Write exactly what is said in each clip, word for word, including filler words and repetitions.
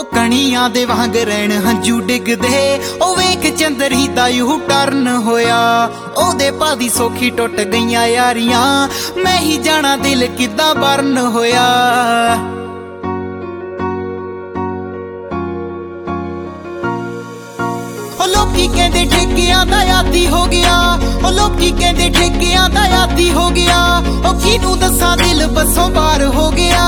ਕਣੀਆਂ ਦੇ ਵਾਂਗ ਰਹਿਣ ਹੰਝੂ ਡਿੱਗਦੇ ਉਹ ਵੇਖ ਚੰਦਰੀ ਦਾ ਯੂ ਟਰਨ ਹੋਇਆ ਉਹਦੇ ਪਾਦੀ ਸੋਖੀ ਟੁੱਟ ਗਈਆਂ ਯਾਰੀਆਂ ਮੈਂ ਹੀ ਜਾਣਾ ਦਿਲ ਕਿੱਦਾਂ ਬਰਨ ਹੋਇਆ ਉਹ ਲੋਕੀ ਕਹਿੰਦੇ ਠੇਕਿਆਂ ਦਾ ਆਦੀ ਹੋ ਗਿਆ ਉਹ ਲੋਕੀ ਕਹਿੰਦੇ ਠੇਕਿਆਂ ਦਾ ਆਦੀ ਹੋ ਗਿਆ ਉਹ ਕਿਹਨੂੰ ਦੱਸਾਂ ਦਿਲ ਬੱਸੋਂ ਬਾਹਰ ਹੋ ਗਿਆ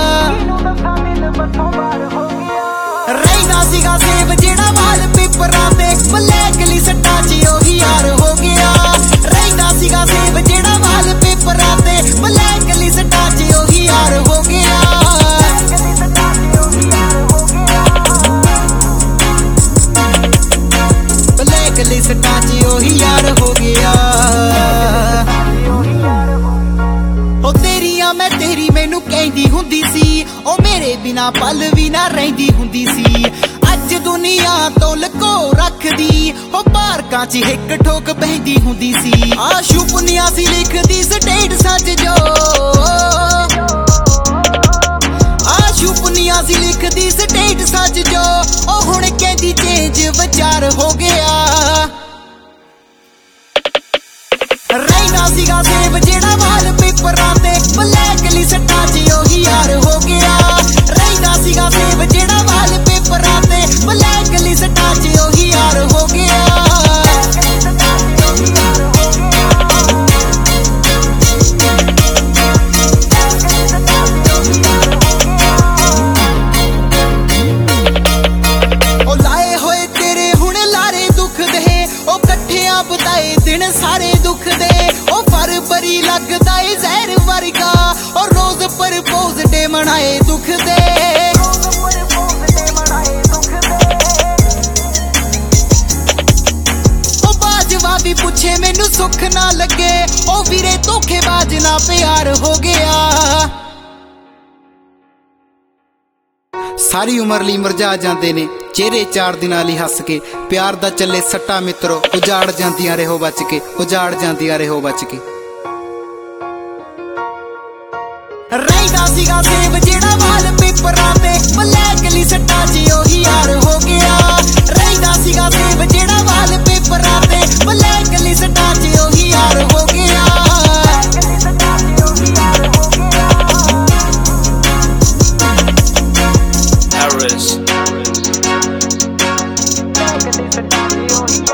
ਰਹਿਣਾ ਸੀਗਾ ਸੇਬ ਜਿਹੜਾ ਵਾਲ ਪੇਪਰਾਂ ਤੇ ਬਲੈਕ ਲਿਸਟਾਂ 'ਚ ਉਹੀ ਯਾਰ ਹੋ ਗਿਆ ਰਹਿਣਾ ਸੀਗਾ ਸੇਬ ਜਿਹੜਾ ਵਾਲ ਪੇਪਰਾਂ ਤੇ ਬਲੈਕ ਲਿਸਟਾਂ 'ਚ ਉਹੀ ਯਾਰ ਹੋ ਗਿਆ ਬਲੈਕ ਲਿਸਟਾਂ 'ਚ ਉਹੀ ਯਾਰ ਹੋ ਗਿਆ ਉਹ ਤੇਰੀਆਂ ਮੈਂ ਤੇਰੀ ਮੈਨੂੰ ਕਹਿੰਦੀ ਹੁੰਦੀ ਸੀ ਉਹ ਮੇਰੇ ਬਿਨਾ ਪਲ ਵੀ ਨਾ ਰਹਿੰਦੀ ਹੁੰਦੀ ਸੀ ਅੱਜ ਦੁਨੀਆ ਤੋਂ ਲਕੋ ਰੱਖਦੀ ਉਹ ਪਾਰਕਾਂ 'ਚ ਇੱਕ ਠੋਕ ਬਹਿੰਦੀ ਹੁੰਦੀ ਸੀ ਆ ਸੁਪਨਿਆਂ ਸੀ ਲਿਖਦੀ ਸਟੇਟ ਸੱਚ ਜੋ ਆ ਸੁਪਨਿਆਂ ਸੀ ਲਿਖਦੀ ਸਟੇਟ ਸੱਚ ਜੋ ਉਹ ਹੁਣ ਕਹਿੰਦੀ ਚੇਂਜ ਵਿਚਾਰ ਹੋ ਗਿਆ ਰਹਿਣਾ ਸੀਗਾ ਸੇਬ ਜਿਹੜਾ ਵਾਲ ਪੇਪਰਾਂ ਤੇ ਬਲੈਕ ਲਿਸਟਾਂ 'ਚ ਉਹੀ ਯਾਰ ਹੋ ਗਿਆ ਰਹਿਣਾ ਸੀਗਾ ਸੇਬ ਜਿਹੜਾ ਵਾਲ ਪੇਪਰਾਂ ਤੇ ਬਲੈਕ ਲਿਸਟਾਂ 'ਚ ਉਹੀ ਯਾਰ ਹੋ ਗਿਆ ਉਹ ਲਾਏ ਹੋਏ ਤੇਰੇ ਹੁਣ ਲਾਰੇ ਦੁੱਖ ਦੇ ਉਹ ਇਕੱਠਿਆਂ ਬਤਾਏ ਦਿਨ ਸਾਰੇ ਦੁੱਖ ਦੇ ਉਹ ਫਰਵਰੀ ਲੱਗਦਾ ਏ ਜ਼ਹਿਰ ਵਰਗਾ ਉਹ ਰੋਜ਼ ਪ੍ਰਪੋਜ਼ ਡੇ ਮਨਾਏ ਦੁੱਖ ਦੇ ਉਹ ਬਾਜਵਾ ਵੀ ਪੁੱਛੇ ਮੈਨੂੰ ਸੁੱਖ ਨਾ ਲੱਗੇ ਉਹ ਵੀਰੇ ਧੋਖੇਬਾਜ਼ ਨਾ ਪਿਆਰ ਹੋ ਗਿਆ ਸਾਰੀ ਉਮਰ ਲਈ ਮੁਰਝਾ ਜਾਂਦੇ ਨੇ ਚਿਹਰੇ ਚਾਰ ਦਿਨਾਂ ਲਈ ਹੱਸ ਕੇ ਪਿਆਰ ਦਾ ਚੱਲੇ ਸੱਟਾ ਮਿੱਤਰੋ ਉਜਾੜ ਜਾਂਦੀਆਂ ਰਹੋ ਬਚ ਕੇ ਉਜਾੜ ਜਾਂਦੀਆਂ ਰਹੋ ਬਚ ਕੇ ਰਹਿਣਾ ਸੀਗਾ ਸੇਬ ਜਿਹੜਾ ਵਾਲ ਪੇਪਰਾਂ ਤੇ ਬਲੈਕ ਲਿਸਟਾਂ 'ਚ ਉਹੀ ਯਾਰ ਹੋ ਗਿਆ ਰਹਿਣਾ ਸੀਗਾ ਸੇਬ ਜਿਹੜਾ ਵਾਲ ਪੇਪਰਾਂ ਤੇ ਬਲੈਕ ਲਿਸਟਾਂ 'ਚ ਉਹੀ ਯਾਰ ਹੋ ਗਿਆ Paris.